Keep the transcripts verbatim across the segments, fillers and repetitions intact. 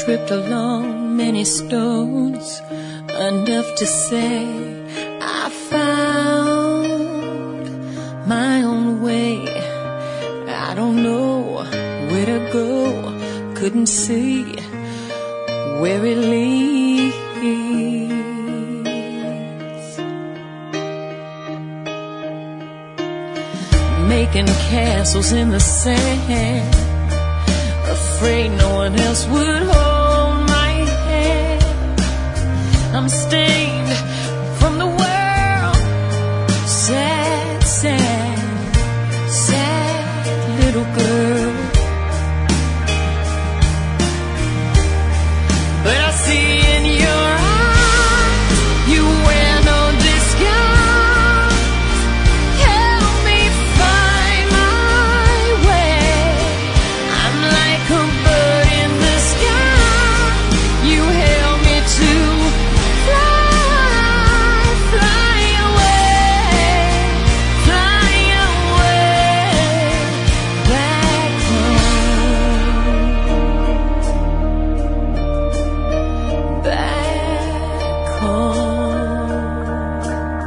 tripped along many stones, enough to say I found my own way. I don't know where to go, couldn't see where it leads. Making castles in the sand, afraid no one else would hold my hand. I'm stained from the world, sad, sad, sad little girl. But I see in your eyes, you wear no disguise. Help me find my way. I'm like a bird in the sky. You help me to fly, fly away, fly away, back home, back home.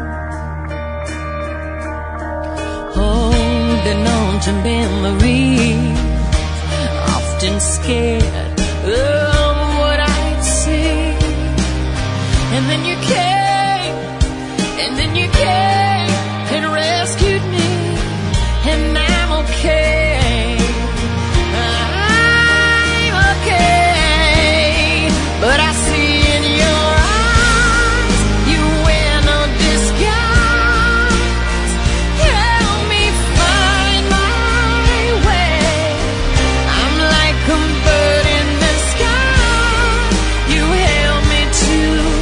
Holding on to memories, often scared of what I'd see. And then you came, and then you came and rescued me, and I'm okay, I'm okay. But I see in your eyes, you wear no disguise. Help me find my way. I'm like a bird in the sky. You help me to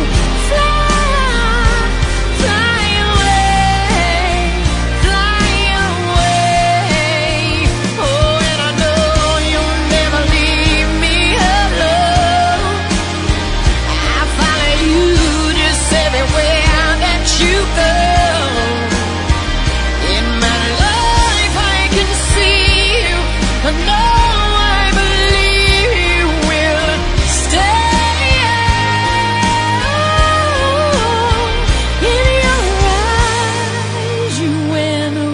fly, fly away, fly away. Oh, and I know you'll never leave me alone. I follow you just everywhere that you go. In my life I can see you. I know I believe you will stay. In your eyes you wear no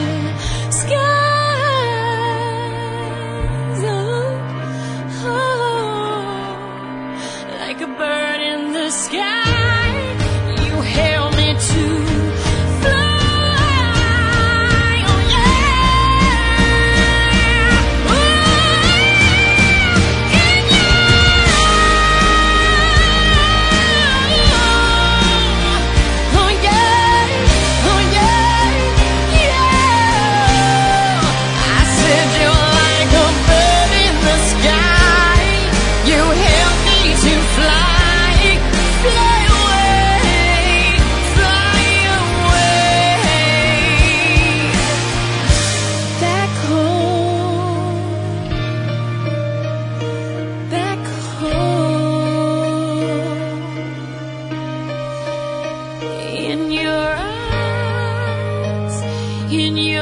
disguise. Oh, oh, like a bird in the sky, you held me to fly. Oh yeah. Ooh, in your eyes. Oh yeah, oh yeah, yeah. I said you're like a bird in the sky. You help me to fly, fly away, fly away, back home, back home. In your eyes, in your